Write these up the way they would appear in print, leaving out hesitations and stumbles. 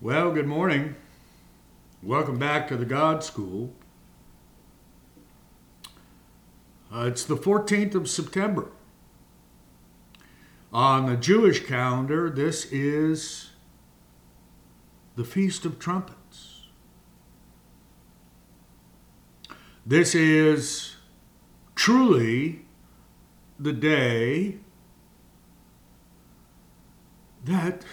Well, good morning. Welcome back to the God School. It's the 14th of September. On the Jewish calendar, this is the Feast of Trumpets. This is truly the day that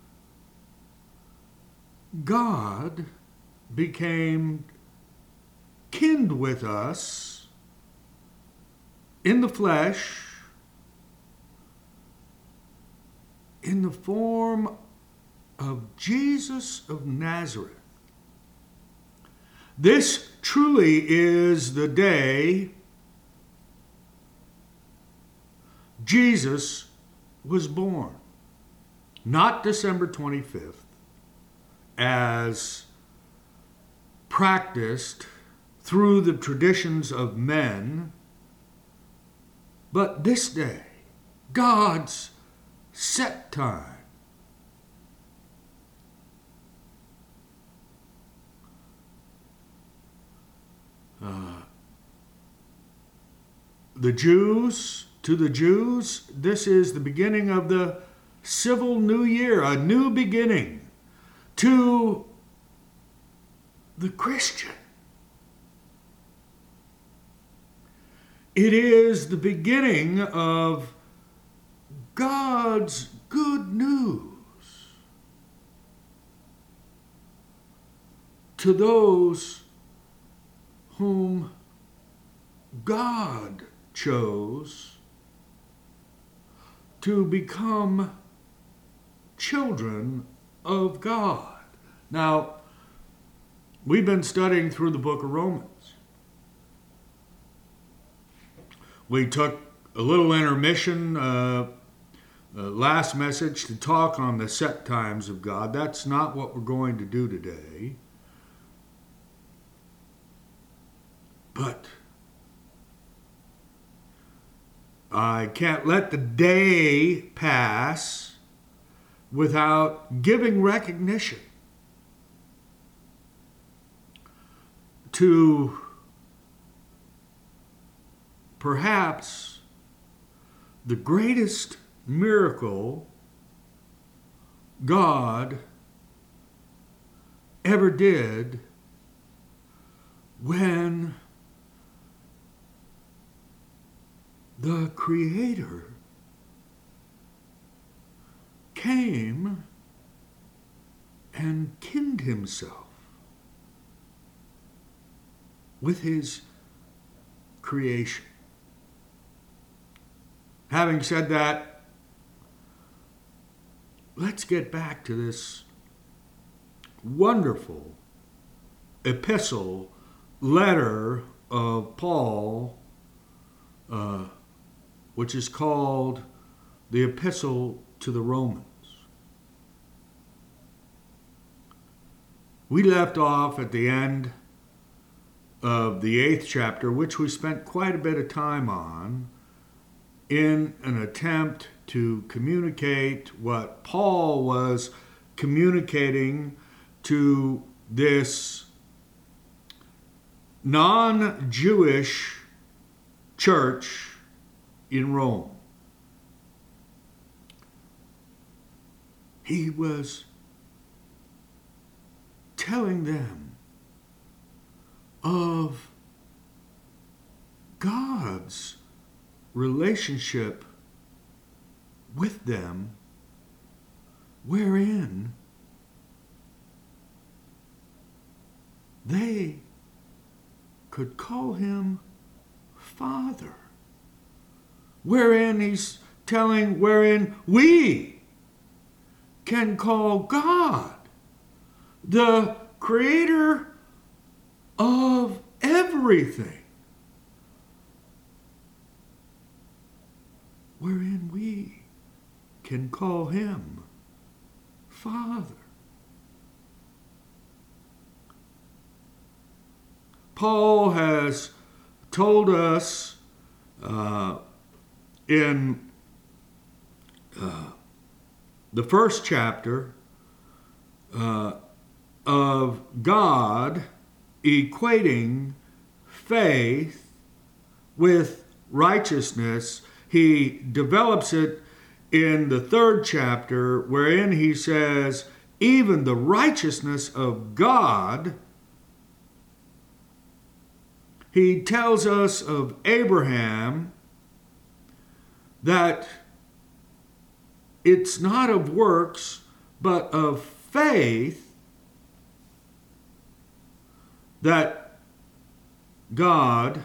God became kin with us in the flesh, in the form of Jesus of Nazareth. This truly is the day Jesus was born. Not December 25th, as practiced through the traditions of men, but this day, God's set time. To the Jews, this is the beginning of the civil new year, a new beginning. To the Christian, it is the beginning of God's good news to those whom God chose to become children of God. Now, we've been studying through the book of Romans. We took a little intermission last message to talk on the set times of God. That's not what we're going to do today. But I can't let the day pass without giving recognition to perhaps the greatest miracle God ever did, when the Creator came and kinned himself with his creation. Having said that, let's get back to this wonderful epistle, letter of Paul, which is called the Epistle to the Romans. We left off at the end of the 8th chapter, which we spent quite a bit of time on, in an attempt to communicate what Paul was communicating to this non-Jewish church in Rome. He was telling them of God's relationship with them, wherein they could call him Father. Wherein we can call God the Creator of everything, wherein we can call him Father. Paul has told us in the first chapter of God equating faith with righteousness. He develops it in the 3rd chapter, wherein he says, even the righteousness of God. He tells us of Abraham that it's not of works, but of faith that God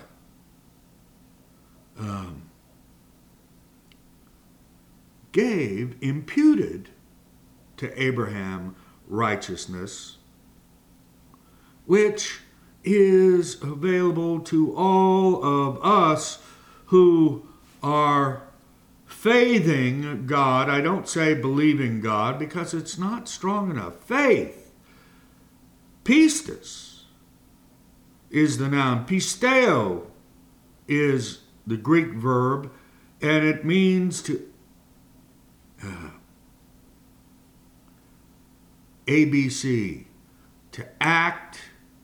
imputed to Abraham righteousness, which is available to all of us who are faithing God. I don't say believing God because it's not strong enough. Faith, pistis, is the noun. Pisteo is the Greek verb, and it means to ABC, to act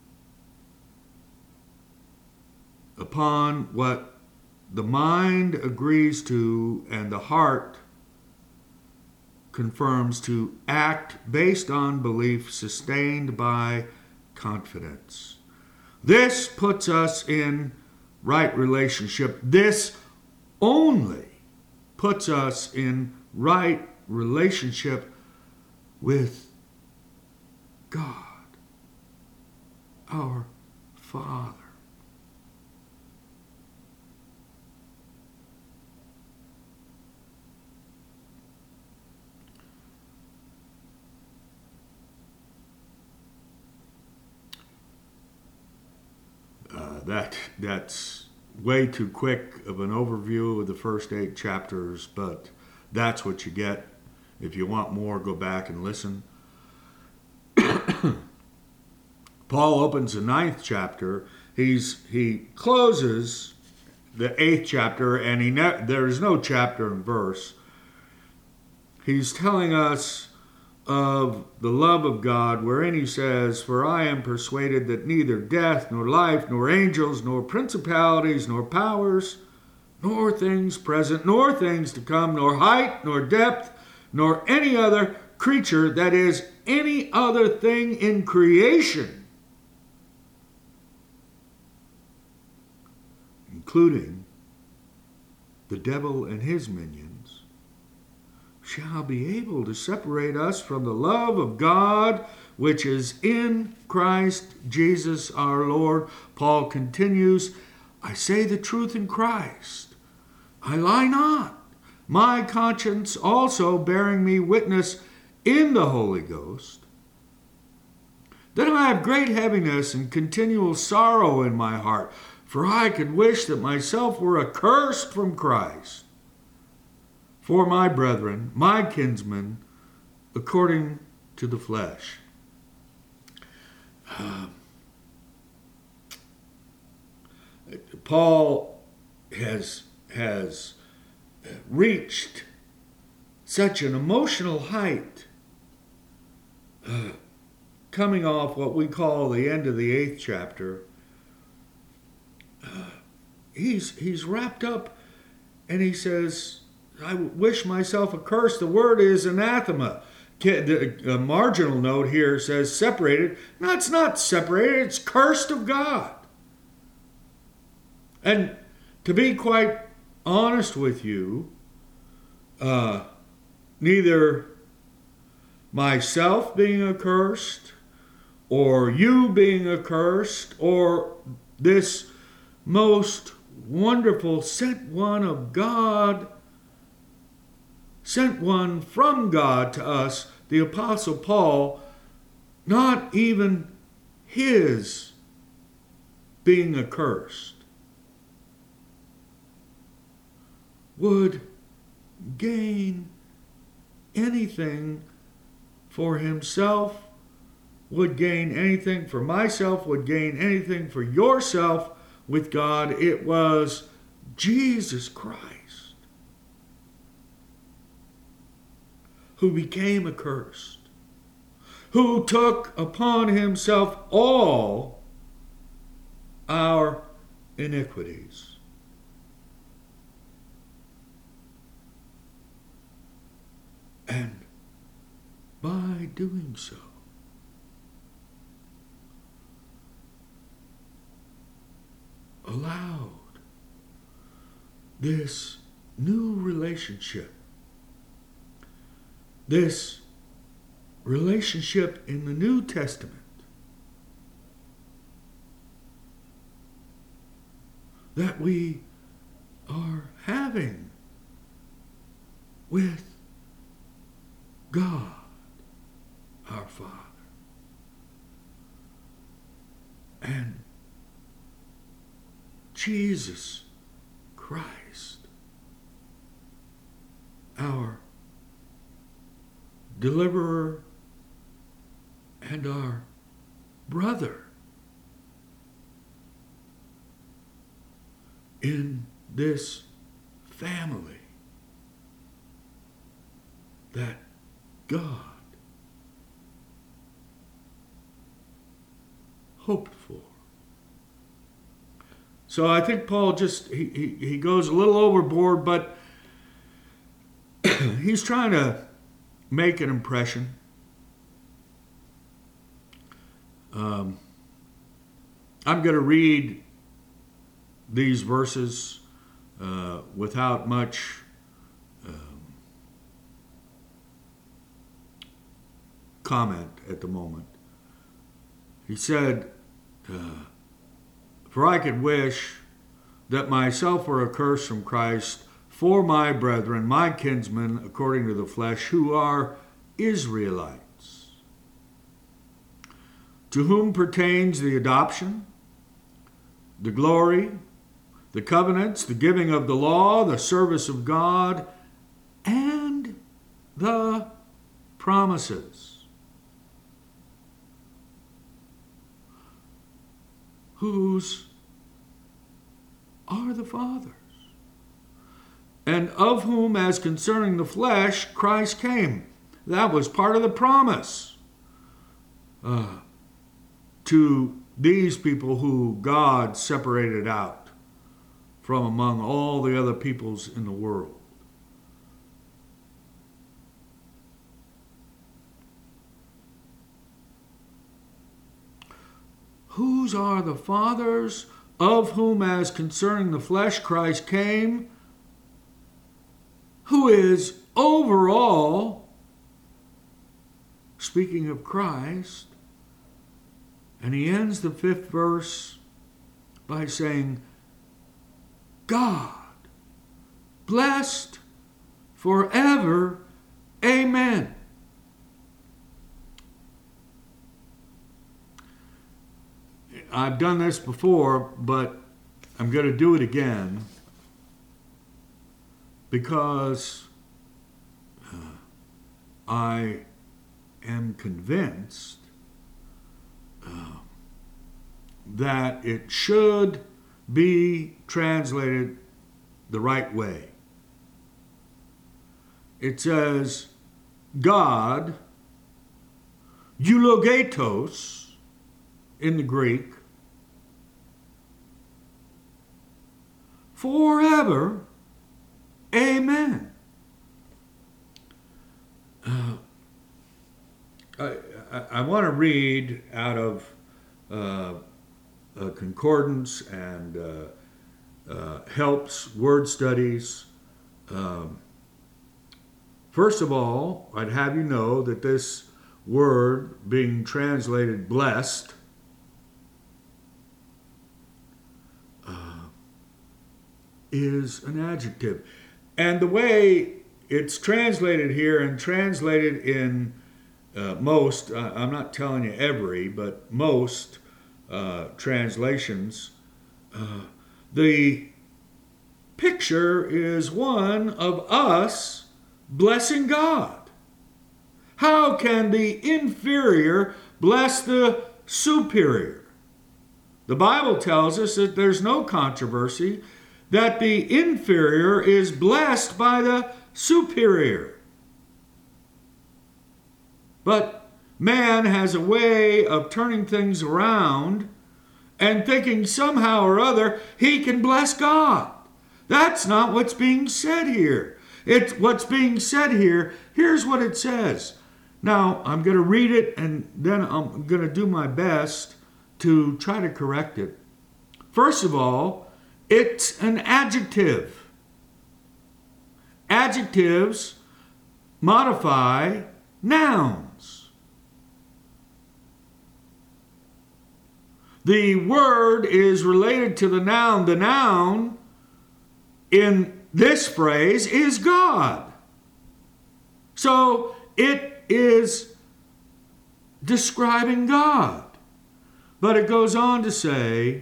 upon what the mind agrees to and the heart confirms, to act based on belief sustained by confidence. This puts us in right relationship. This only puts us in right relationship with God, our Father. That's way too quick of an overview of the first 8 chapters, but that's what you get. If you want more, go back and listen. Paul opens the 9th chapter. He closes the 8th chapter, and there is no chapter and verse. He's telling us of the love of God, wherein he says, "For I am persuaded that neither death, nor life, nor angels, nor principalities, nor powers, nor things present, nor things to come, nor height, nor depth, nor any other creature, that is, any other thing in creation, including the devil and his minions, shall be able to separate us from the love of God, which is in Christ Jesus our Lord." Paul continues, "I say the truth in Christ. I lie not. My conscience also bearing me witness in the Holy Ghost, that I have great heaviness and continual sorrow in my heart, for I could wish that myself were accursed from Christ, for my brethren, my kinsmen, according to the flesh." Paul has reached such an emotional height, coming off what we call the end of the 8th chapter. He's wrapped up, and he says, "I wish myself accursed." The word is anathema. The marginal note here says separated. No, it's not separated. It's cursed of God. And to be quite honest with you, neither myself being accursed, or you being accursed, or this most wonderful sent one of God, sent one from God to us, the Apostle Paul, not even his being accursed would gain anything for himself, would gain anything for myself, would gain anything for yourself with God. It was Jesus Christ who became accursed, who took upon himself all our iniquities. And by doing so, allowed this new relationship, this relationship in the New Testament, that we are having with God, our Father, and Jesus Christ, our deliverer and our brother in this family that God hoped for. So I think Paul just, he goes a little overboard, but he's trying to make an impression. I'm going to read these verses without much comment at the moment. He said, for I could wish that myself were accursed from Christ for my brethren, my kinsmen, according to the flesh, who are Israelites, to whom pertains the adoption, the glory, the covenants, the giving of the law, the service of God, and the promises. Whose are the fathers, and of whom, as concerning the flesh, Christ came. That was part of the promise to these people who God separated out from among all the other peoples in the world. Whose are the fathers, of whom, as concerning the flesh, Christ came, who is over all, speaking of Christ, and he ends the 5th verse by saying, God, blessed forever, amen. I've done this before, but I'm going to do it again because I am convinced that it should be translated the right way. It says, God, eulogetos in the Greek, forever, amen. I want to read out of a concordance and helps word studies. First of all, I'd have you know that this word being translated blessed is an adjective. And the way it's translated here and translated in most, I'm not telling you every, but most translations, the picture is one of us blessing God. How can the inferior bless the superior? The Bible tells us that there's no controversy that the inferior is blessed by the superior. But Man has a way of turning things around and thinking somehow or other he can bless God. That's not what's being said here. It's what's being said here. Here's what it says. Now, I'm going to read it and then I'm going to do my best to try to correct it. First of all, it's an adjective. Adjectives modify nouns. The word is related to the noun. The noun in this phrase is God. So it is describing God. But it goes on to say,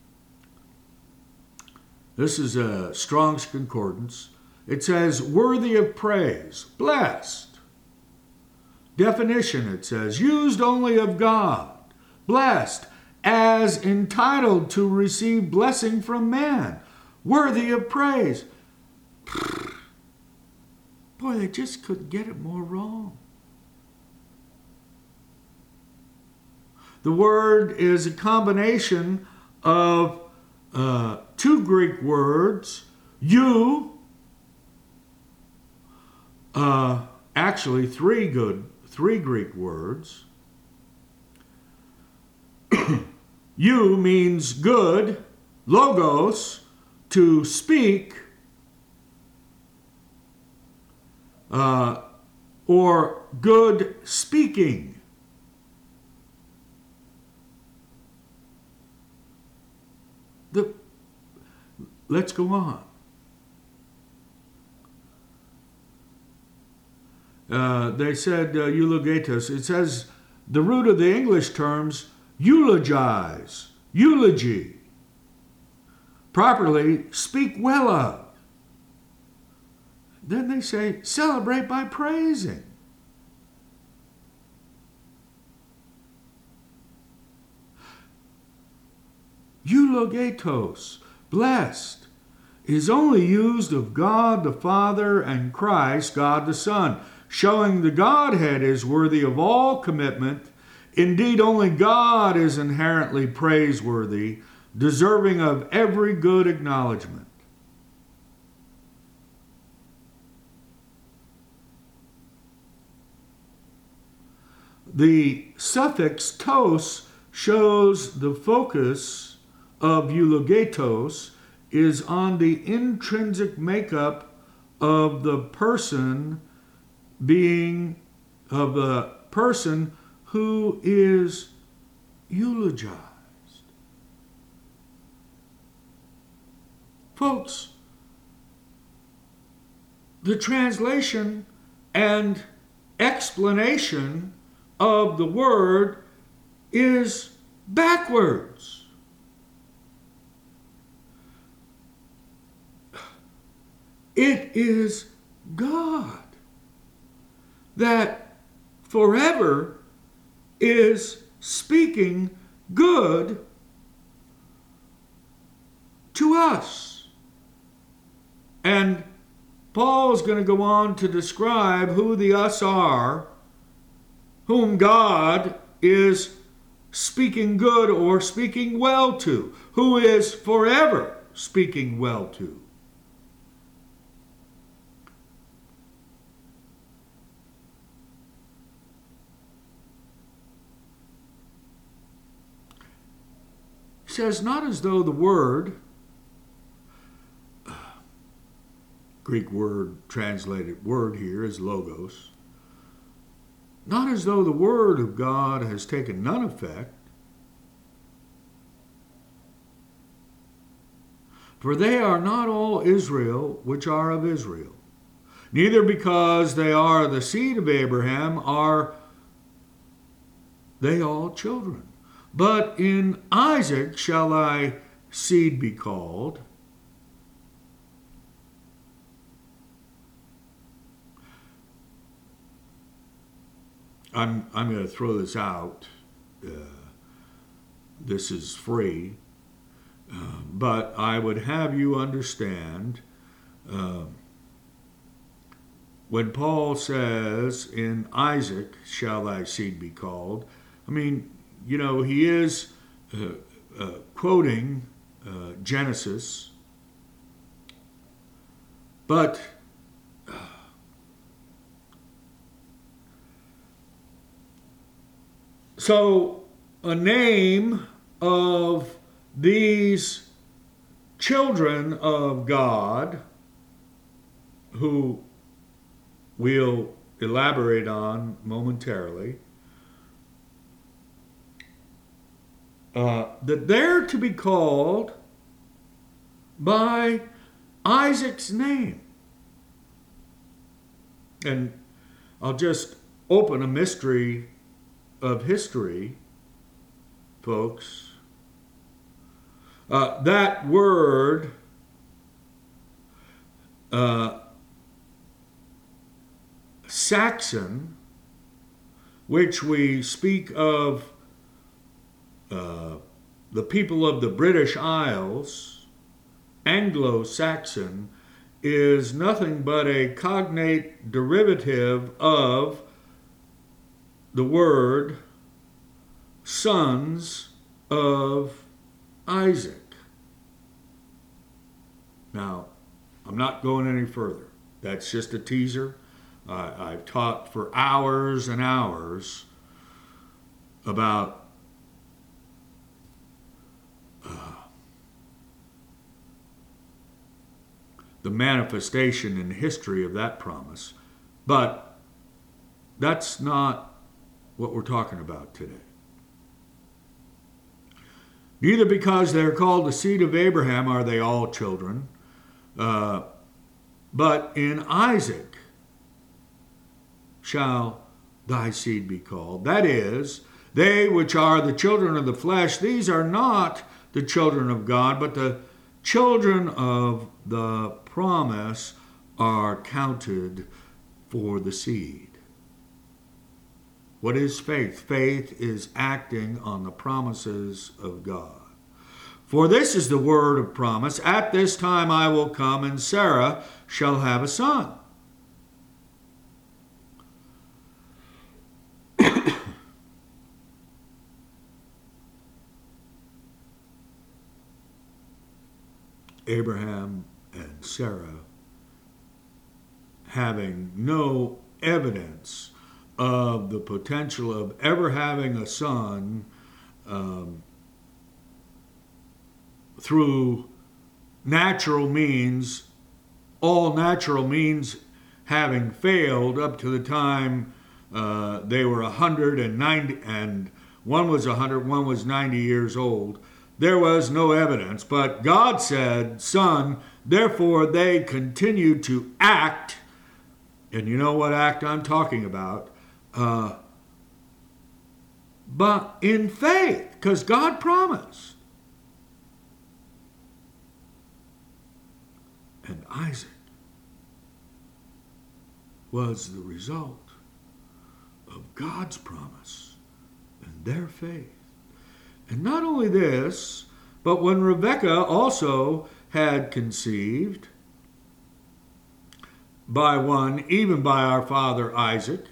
this is a Strong's Concordance, it says, worthy of praise, blessed. Definition, it says, used only of God, blessed, as entitled to receive blessing from man, worthy of praise. Boy, they just couldn't get it more wrong. The word is a combination of two Greek words, actually three Greek words. You means good, logos, to speak, or good speaking. Let's go on. They said eulogetos. It says the root of the English terms eulogize, eulogy. Properly, speak well of. Then they say celebrate by praising. Eulogetos, blessed, is only used of God the Father and Christ, God the Son, showing the Godhead is worthy of all commitment. Indeed, only God is inherently praiseworthy, deserving of every good acknowledgement. The suffix tos shows the focus of eulogetos is on the intrinsic makeup of the person who is eulogized. Folks, the translation and explanation of the word is backwards. It is God that forever is speaking good to us. And Paul is going to go on to describe who the us are, whom God is speaking good or speaking well to, who is forever speaking well to. He says, not as though the word, Greek word translated word here is logos, not as though the word of God has taken none effect, for they are not all Israel which are of Israel, neither because they are the seed of Abraham are they all children. But in Isaac shall thy seed be called. I'm going to throw this out. This is free. But I would have you understand when Paul says, in Isaac shall thy seed be called, I mean, he is quoting Genesis, but so a name of these children of God, who we'll elaborate on momentarily, that they're to be called by Isaac's name. And I'll just open a mystery of history, folks. That word Saxon, which we speak of the people of the British Isles, Anglo-Saxon, is nothing but a cognate derivative of the word sons of Isaac. Now, I'm not going any further. That's just a teaser. I've taught for hours and hours about the manifestation in history of that promise. But that's not what we're talking about today. Neither because they're called the seed of Abraham are they all children, but in Isaac shall thy seed be called. That is, they which are the children of the flesh, these are not the children of God, but the children of the promise are counted for the seed. What is faith? Faith is acting on the promises of God. For this is the word of promise, at this time I will come, and Sarah shall have a son. Abraham and Sarah, having no evidence of the potential of ever having a son through natural means, all natural means having failed up to the time they were 190, and one was 100, one was 90 years old. There was no evidence, but God said, son, therefore they continued to act, and you know what act I'm talking about, but in faith, because God promised. And Isaac was the result of God's promise and their faith. And not only this, but when Rebekah also had conceived by one, even by our father Isaac,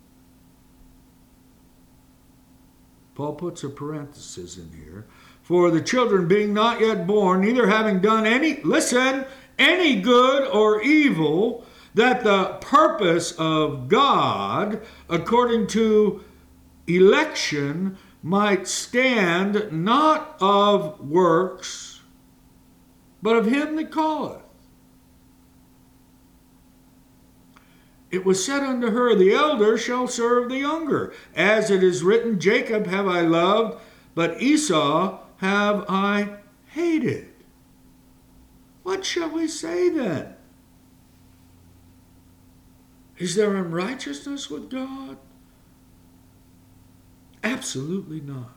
Paul puts a parenthesis in here, for the children being not yet born, neither having done any good or evil, that the purpose of God, according to election, might stand, not of works, but of him that calleth. It was said unto her, the elder shall serve the younger. As it is written, Jacob have I loved, but Esau have I hated. What shall we say then? Is there unrighteousness with God? Absolutely not.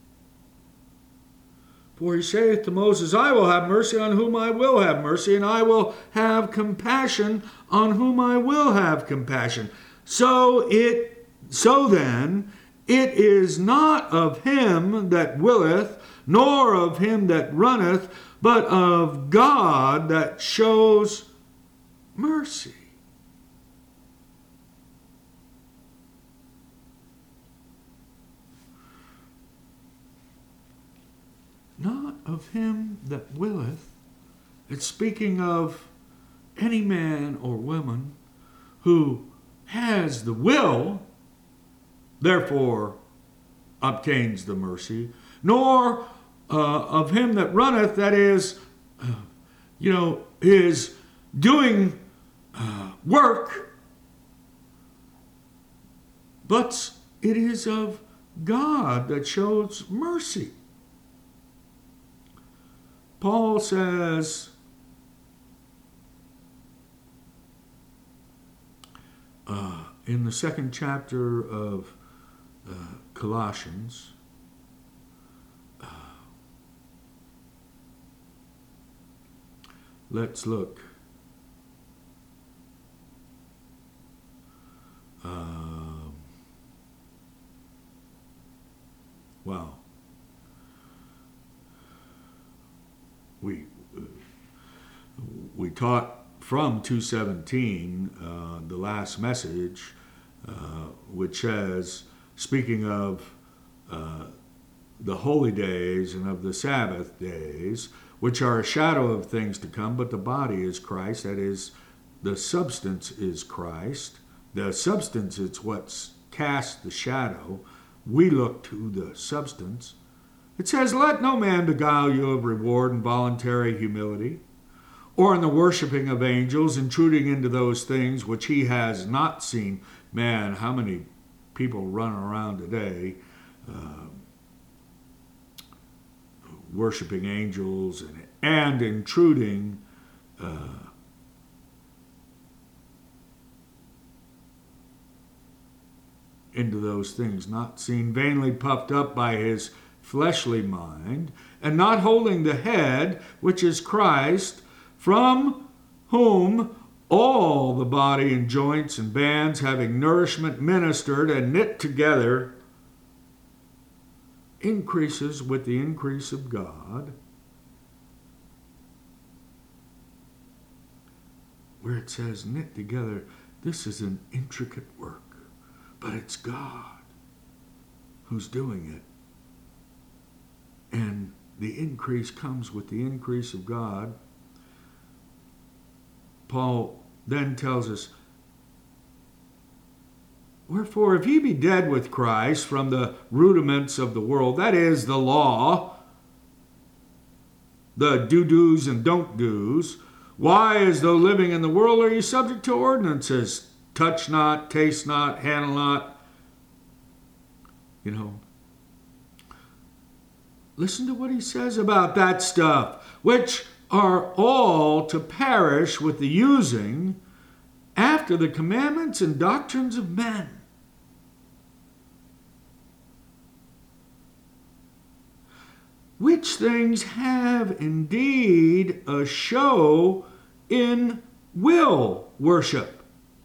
For he saith to Moses, I will have mercy on whom I will have mercy, and I will have compassion on whom I will have compassion. So then, it is not of him that willeth, nor of him that runneth, but of God that shows mercy. of him that willeth. It's speaking of any man or woman who has the will, therefore obtains the mercy, nor of him that runneth, that is, is doing work, but it is of God that shows mercy. Paul says, in the second chapter of Colossians, let's look. Wow. We taught from 2:17, the last message, which says, speaking of the holy days and of the Sabbath days, which are a shadow of things to come, but the body is Christ. That is, the substance is Christ. The substance is what's cast the shadow. We look to the substance. It says, let no man beguile you of reward and voluntary humility, or in the worshiping of angels, intruding into those things which he has not seen. Man, how many people run around today worshiping angels and intruding into those things not seen, vainly puffed up by his fleshly mind, and not holding the head, which is Christ, from whom all the body and joints and bands, having nourishment ministered and knit together, increases with the increase of God. Where it says knit together, this is an intricate work, but it's God who's doing it. And the increase comes with the increase of God. Paul then tells us, wherefore, if ye be dead with Christ from the rudiments of the world, that is, the law, the do-dos and don't-dos, why, as though living in the world, are ye subject to ordinances? Touch not, taste not, handle not. Listen to what he says about that stuff, which are all to perish with the using after the commandments and doctrines of men. Which things have indeed a show in will worship.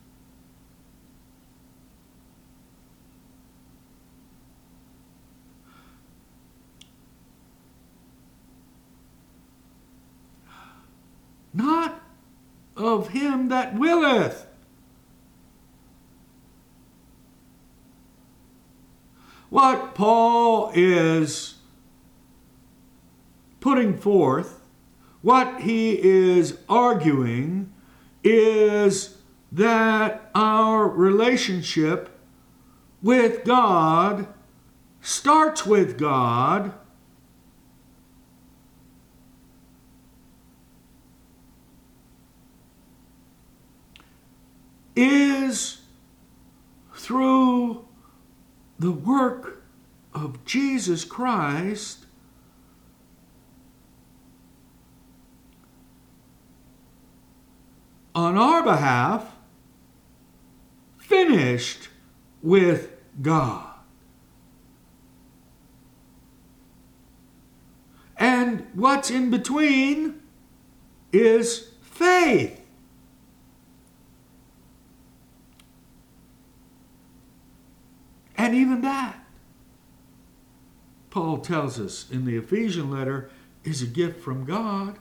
Not of him that willeth. What Paul is putting forth, what he is arguing, is that our relationship with God starts with God, is through the work of Jesus Christ on our behalf, finished with God. And what's in between is faith. And even that, Paul tells us in the Ephesian letter, is a gift from God.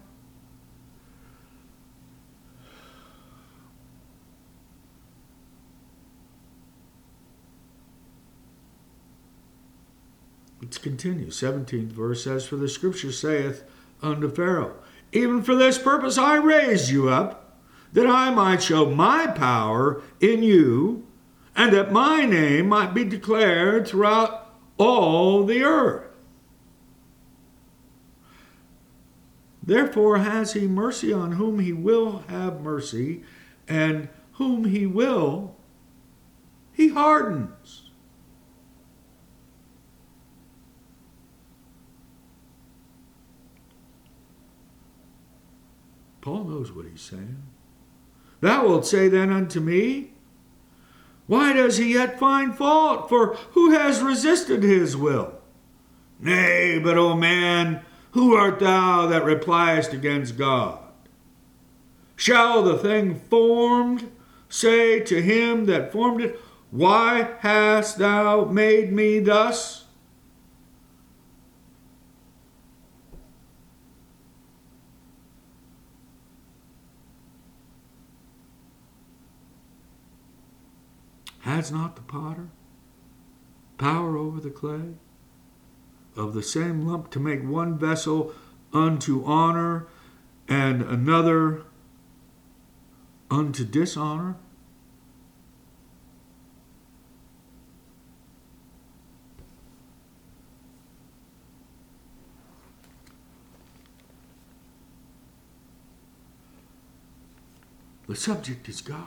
Let's continue. 17th verse says, for the scripture saith, unto Pharaoh, even for this purpose I raised you up, that I might show my power in you, and that my name might be declared throughout all the earth. Therefore has he mercy on whom he will have mercy, and whom he will, he hardens. Paul knows what he's saying. Thou wilt say then unto me, why does he yet find fault? For who has resisted his will? Nay, but, O man, who art thou that repliest against God? Shall the thing formed say to him that formed it, why hast thou made me thus? Has not the potter power over the clay, of the same lump to make one vessel unto honor and another unto dishonor? The subject is God.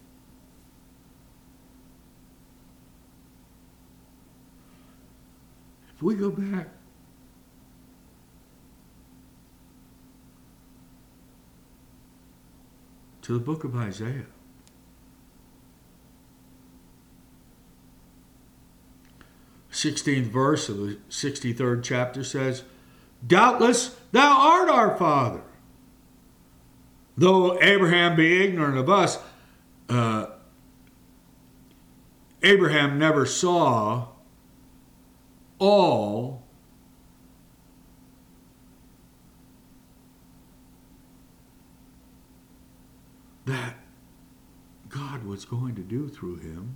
If we go back to the book of Isaiah, 16th verse of the 63rd chapter says, doubtless thou art our father. Though Abraham be ignorant of us, Abraham never saw all that God was going to do through him.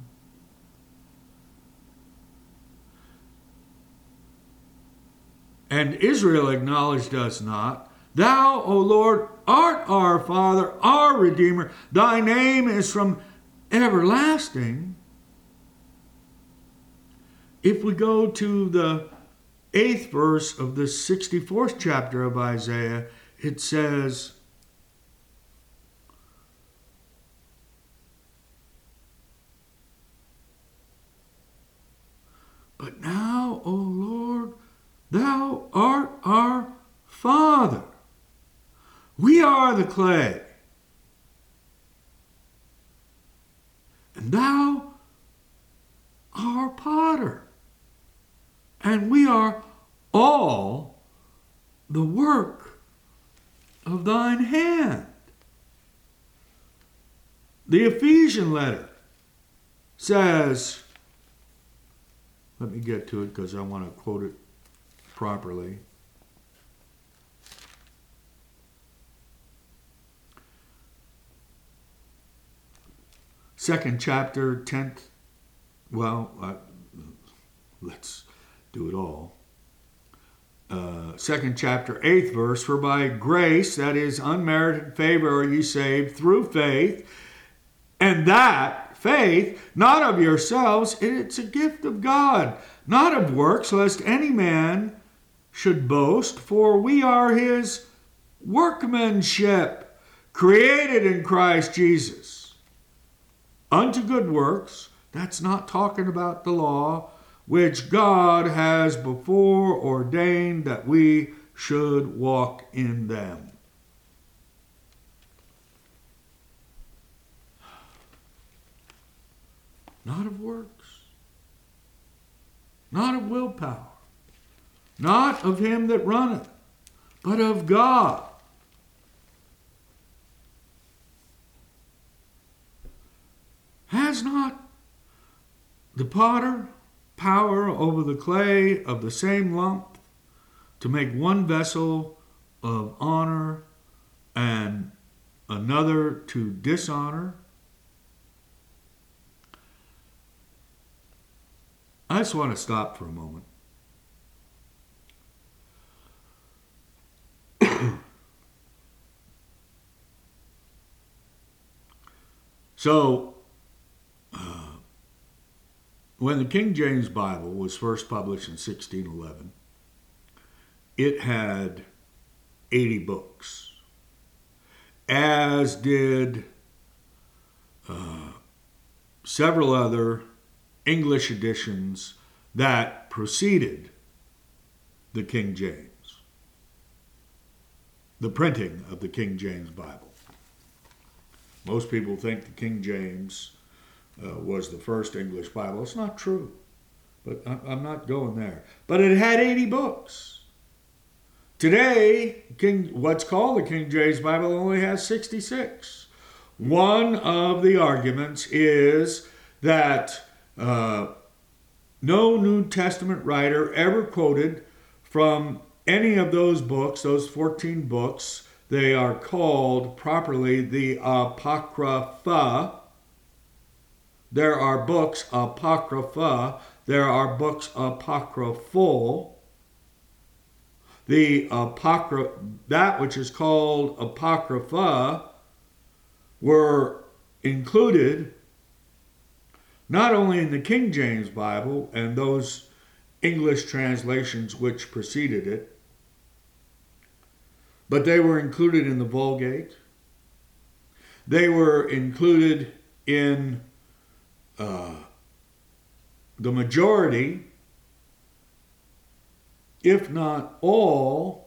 And Israel acknowledged us not. Thou, O Lord, art our Father, our Redeemer. Thy name is from everlasting. If we go to the 8th verse of the 64th chapter of Isaiah, it says, but now, O Lord, thou art our Father. We are the clay, and thou our potter. And we are all the work of thine hand. The Ephesian letter says, let me get to it because I want to quote it properly. Second chapter, 10th, let's do it all. Second chapter, 8th verse, for by grace, that is unmerited favor, are ye saved through faith, and that faith, not of yourselves, it's a gift of God, not of works, lest any man should boast, for we are his workmanship, created in Christ Jesus, unto good works. That's not talking about the law, which God has before ordained that we should walk in them. Not of works, not of willpower, not of him that runneth, but of God. Has not the potter power over the clay of the same lump to make one vessel of honor and another to dishonor? I just want to stop for a moment. So, when the King James Bible was first published in 1611, it had 80 books, as did several other English editions that preceded the King James, the printing of the King James Bible. Most people think the King James was the first English Bible. It's not true, but I'm not going there. But it had 80 books. Today, what's called the King James Bible only has 66. One of the arguments is that no New Testament writer ever quoted from any of those books, those 14 books. They are called properly the Apocrypha. There are books Apocrypha. There are books apocryphal. That which is called Apocrypha were included not only in the King James Bible and those English translations which preceded it, but they were included in the Vulgate. They were included in the majority, if not all,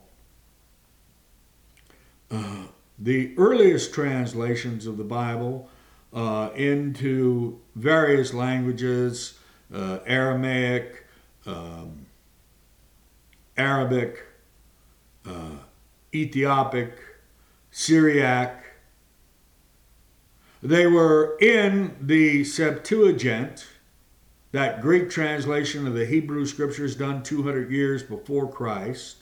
the earliest translations of the Bible into various languages, Aramaic, Arabic, Ethiopic, Syriac. They were in the Septuagint, that Greek translation of the Hebrew Scriptures done 200 years before Christ.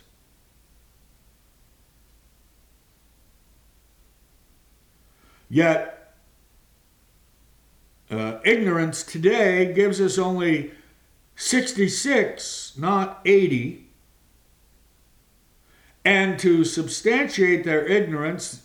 Yet, ignorance today gives us only 66, not 80. And to substantiate their ignorance,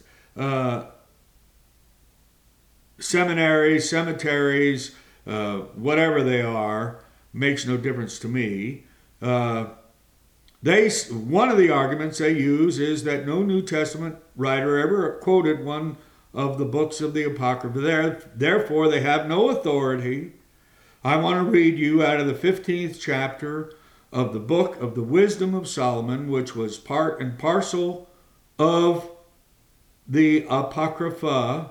seminaries, cemeteries, whatever they are, makes no difference to me. One of the arguments they use is that no New Testament writer ever quoted one of the books of the Apocrypha. Therefore, they have no authority. I want to read you out of the 15th chapter of the book of the Wisdom of Solomon, which was part and parcel of the Apocrypha.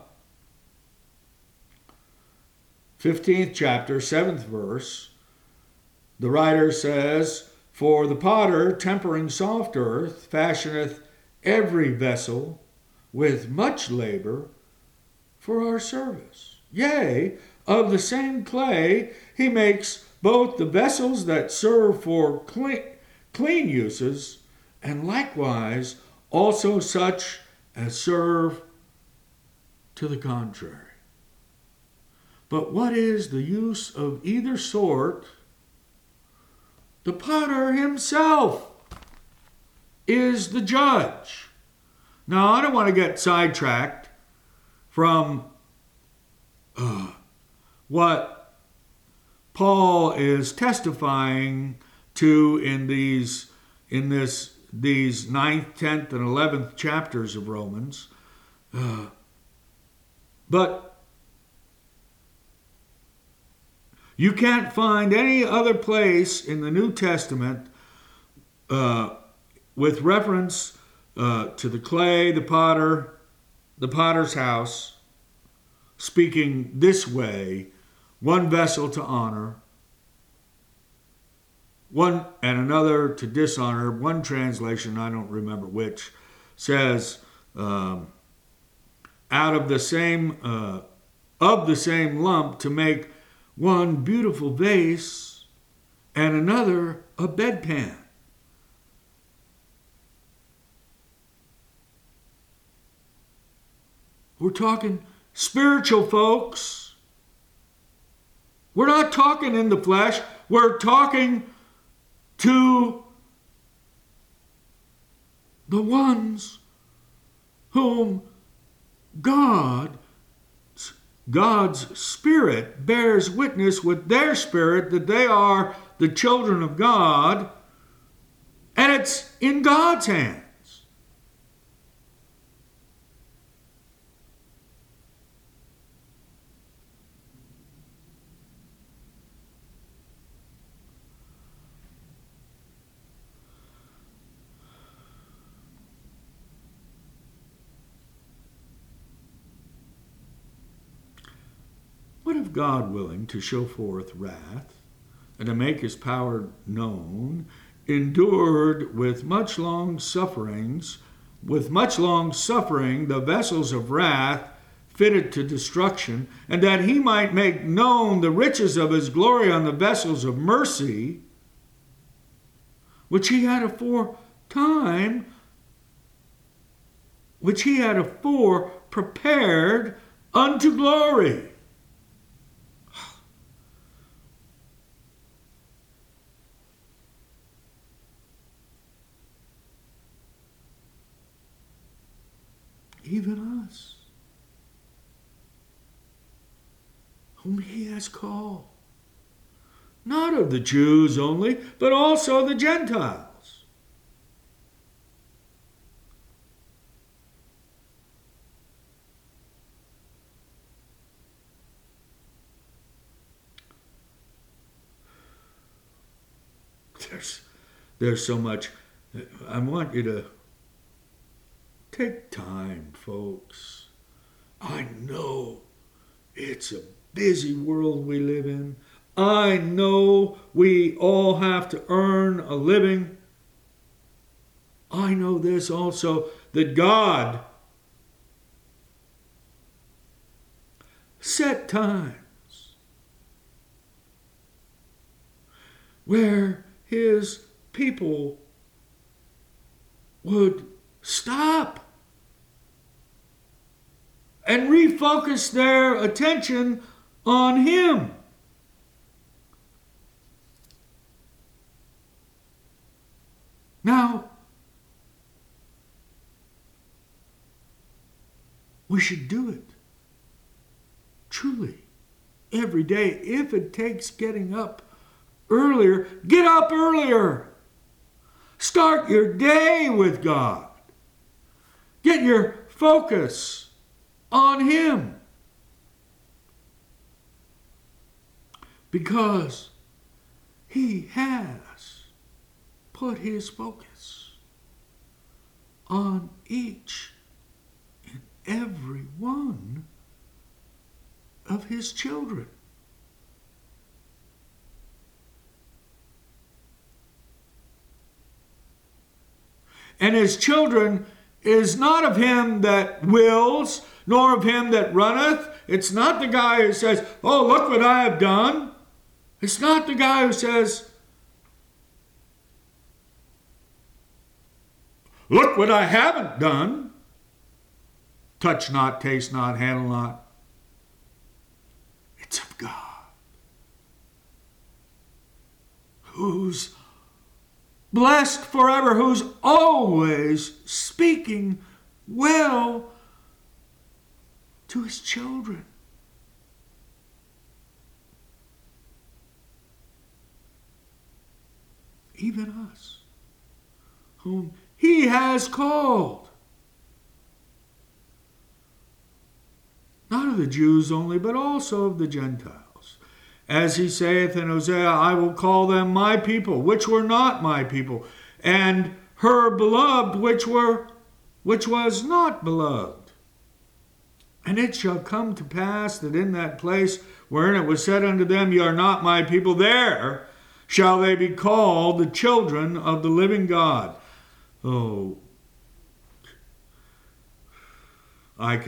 15th chapter, 7th verse. The writer says, "For the potter, tempering soft earth, fashioneth every vessel with much labor for our service. Yea, of the same clay he makes both the vessels that serve for clean uses, and likewise also such as serve to the contrary. But what is the use of either sort? The potter himself is the judge." Now, I don't want to get sidetracked from what Paul is testifying to in these 9th, 10th, and 11th chapters of Romans. But you can't find any other place in the New Testament with reference to the clay, the potter, the potter's house, speaking this way, one vessel to honor, one and another to dishonor. One translation, I don't remember which, says out of the same lump to make one beautiful vase and another a bedpan. We're talking spiritual, folks. We're not talking in the flesh. We're talking to the ones whom God's God's Spirit bears witness with their spirit that they are the children of God, and it's in God's hands. What if God, willing to show forth wrath and to make his power known, endured with much long suffering the vessels of wrath fitted to destruction, and that he might make known the riches of his glory on the vessels of mercy, which he had afore prepared unto glory. Even us, whom he has called, not of the Jews only, but also the Gentiles. There's so much. I want you to take time, folks. I know it's a busy world we live in. I know we all have to earn a living. I know this also, that God set times where his people would stop and refocus their attention on him. Now, we should do it truly every day. If it takes getting up earlier, get up earlier. Start your day with God. Get your focus on him. Because he has put his focus on each and every one of his children. And his children is not of him that wills, nor of him that runneth. It's not the guy who says, oh, look what I have done. It's not the guy who says, look what I haven't done. Touch not, taste not, handle not. It's of God, who's blessed forever, who's always speaking well to his children. Even us, whom he has called. Not of the Jews only, but also of the Gentiles. As he saith in Hosea, I will call them my people, which were not my people, and her beloved, which was not beloved. And it shall come to pass that in that place wherein it was said unto them, ye are not my people, there shall they be called the children of the living God. Oh, I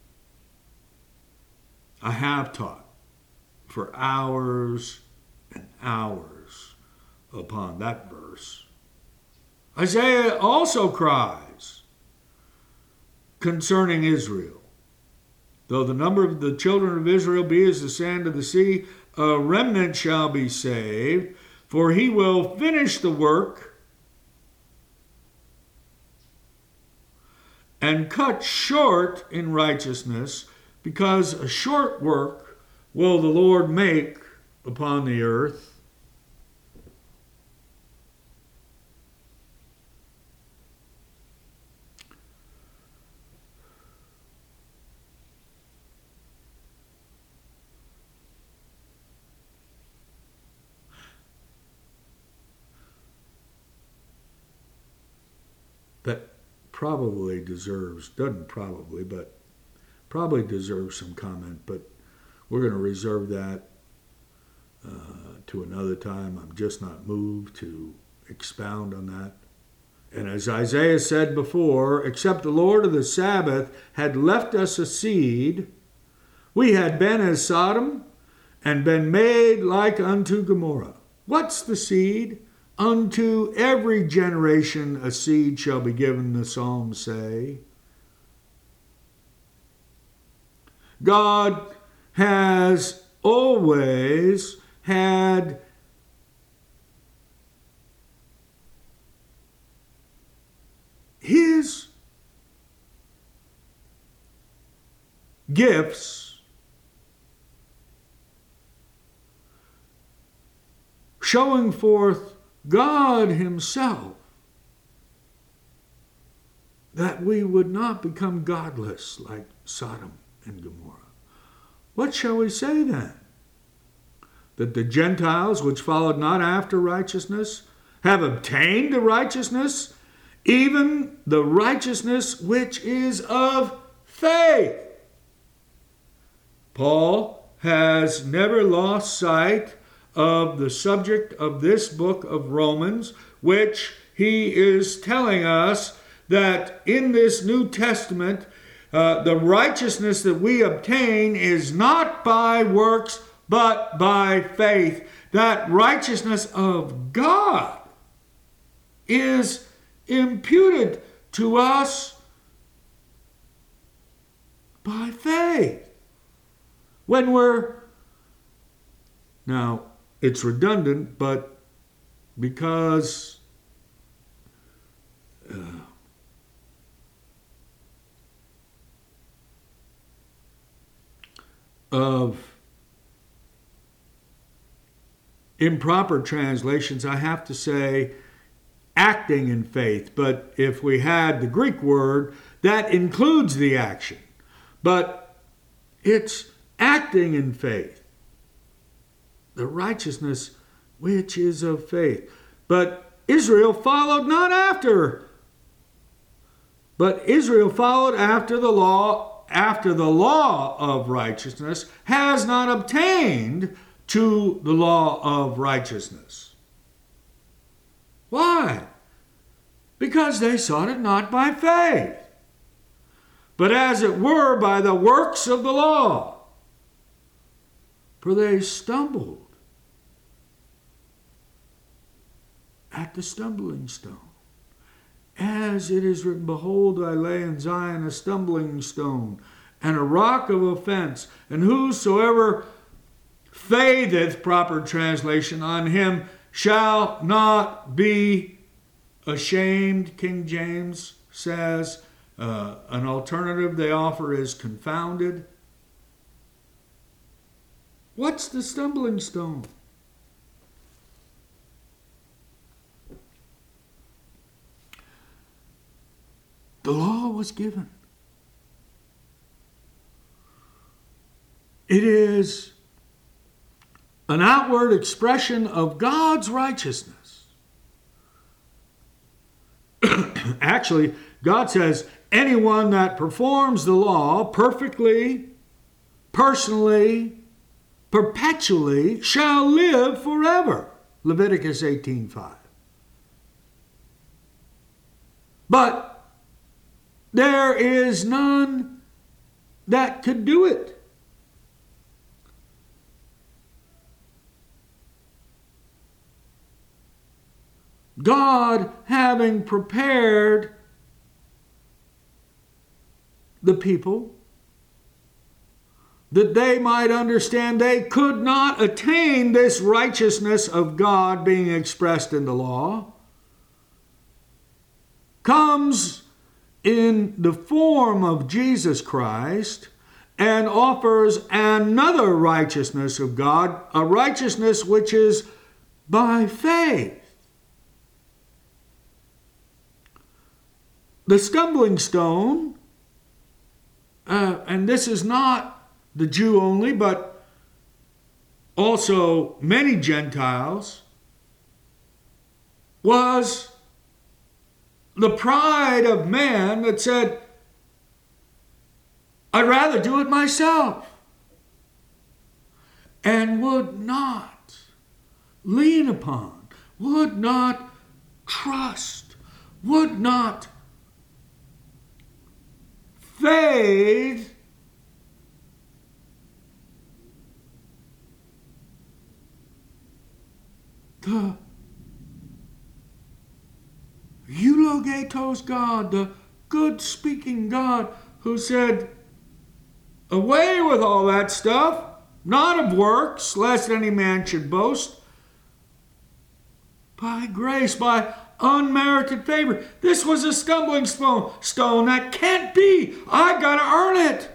have taught for hours and hours upon that verse. Isaiah also cries concerning Israel. Though the number of the children of Israel be as the sand of the sea, a remnant shall be saved, for he will finish the work and cut short in righteousness because a short work will the Lord make upon the earth. That probably deserves some comment, but we're going to reserve that to another time. I'm just not moved to expound on that. And as Isaiah said before, except the Lord of the Sabbath had left us a seed, we had been as Sodom and been made like unto Gomorrah. What's the seed? Unto every generation a seed shall be given, the Psalms say. God has always had His gifts showing forth God Himself, that we would not become godless like Sodom and Gomorrah. What shall we say then? That the Gentiles, which followed not after righteousness, have obtained the righteousness, even the righteousness which is of faith. Paul has never lost sight of the subject of this book of Romans, which he is telling us that in this New Testament, the righteousness that we obtain is not by works, but by faith. That righteousness of God is imputed to us by faith. Now, it's redundant, but because of improper translations, I have to say acting in faith. But if we had the Greek word, that includes the action. But it's acting in faith. The righteousness which is of faith. But Israel followed not after. But Israel followed after the law of righteousness, has not obtained to the law of righteousness. Why? Because they sought it not by faith, but as it were by the works of the law. For they stumbled at the stumbling stone. As it is written, behold, I lay in Zion a stumbling stone and a rock of offense, and whosoever faitheth, proper translation, on him shall not be ashamed, King James says. An alternative they offer is confounded. What's the stumbling stone? The law was given. It is an outward expression of God's righteousness. Actually, God says, anyone that performs the law perfectly, personally, perpetually, shall live forever. Leviticus 18:5. But there is none that could do it. God having prepared the people that they might understand they could not attain this righteousness of God being expressed in the law, comes in the form of Jesus Christ and offers another righteousness of God, a righteousness which is by faith. The stumbling stone, and this is not the Jew only, but also many Gentiles, was the pride of man that said, I'd rather do it myself, and would not lean upon, would not trust, would not faith the eulogetos God, the good speaking God, who said, away with all that stuff, not of works, lest any man should boast. By grace, by unmerited favor. This was a stumbling stone. That can't be. I got to earn it.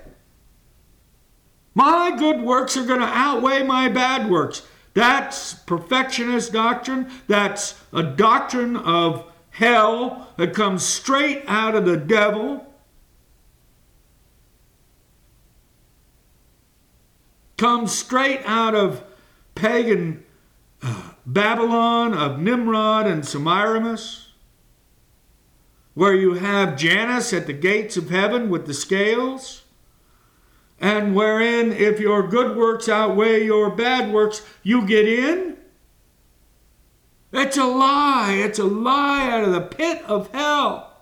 My good works are going to outweigh my bad works. That's perfectionist doctrine. That's a doctrine of hell that comes straight out of the devil. Comes straight out of pagan Babylon, of Nimrod and Semiramis, where you have Janus at the gates of heaven with the scales, and wherein if your good works outweigh your bad works, you get in. It's a lie. It's a lie out of the pit of hell.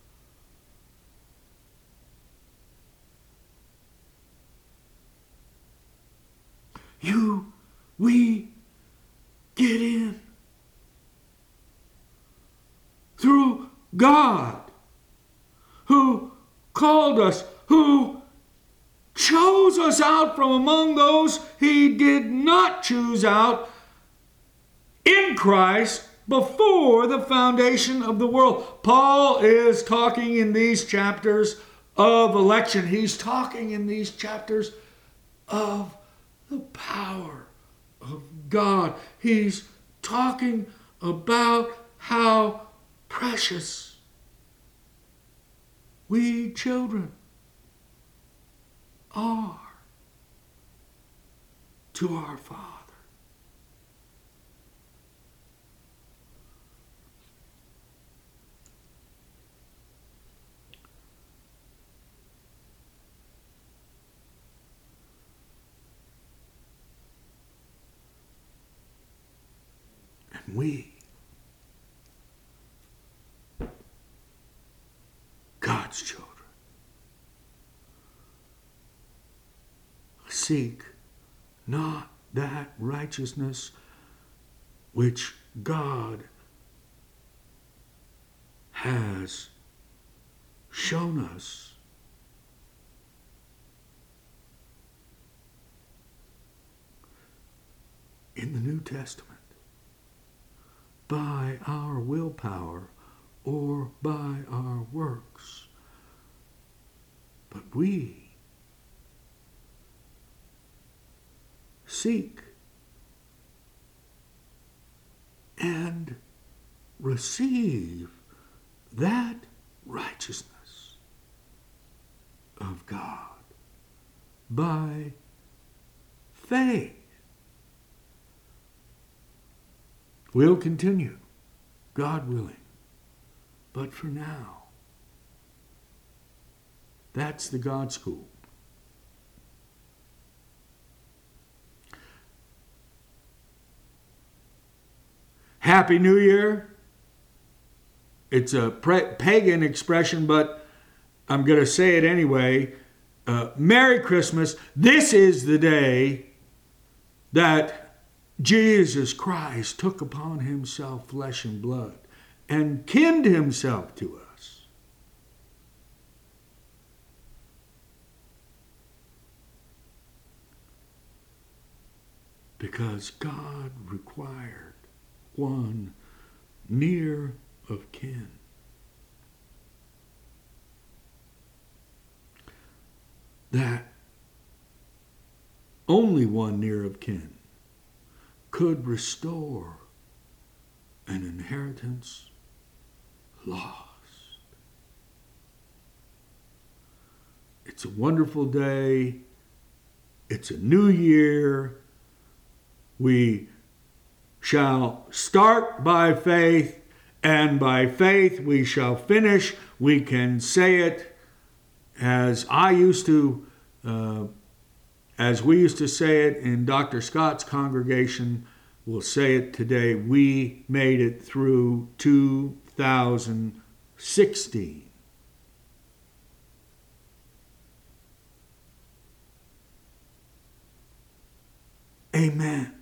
We get in through God, who called us, who chose us out from among those he did not choose out in Christ before the foundation of the world. Paul is talking in these chapters of election. He's talking in these chapters of the power of God. He's talking about how precious we children are to our Father. And we, God's children, seek not that righteousness which God has shown us in the New Testament by our willpower or by our works. But we seek and receive that righteousness of God by faith. We'll continue, God willing. But for now, that's the God School. Happy New Year. It's a pagan expression, but I'm going to say it anyway. Merry Christmas. This is the day that Jesus Christ took upon himself flesh and blood and kinned himself to us. Because God required one near of kin. That only one near of kin, could restore an inheritance lost. It's a wonderful day. It's a new year. We shall start by faith, and by faith we shall finish. We can say it as we used to say it in Dr. Scott's congregation. We'll say it today. We made it through 2016. Amen.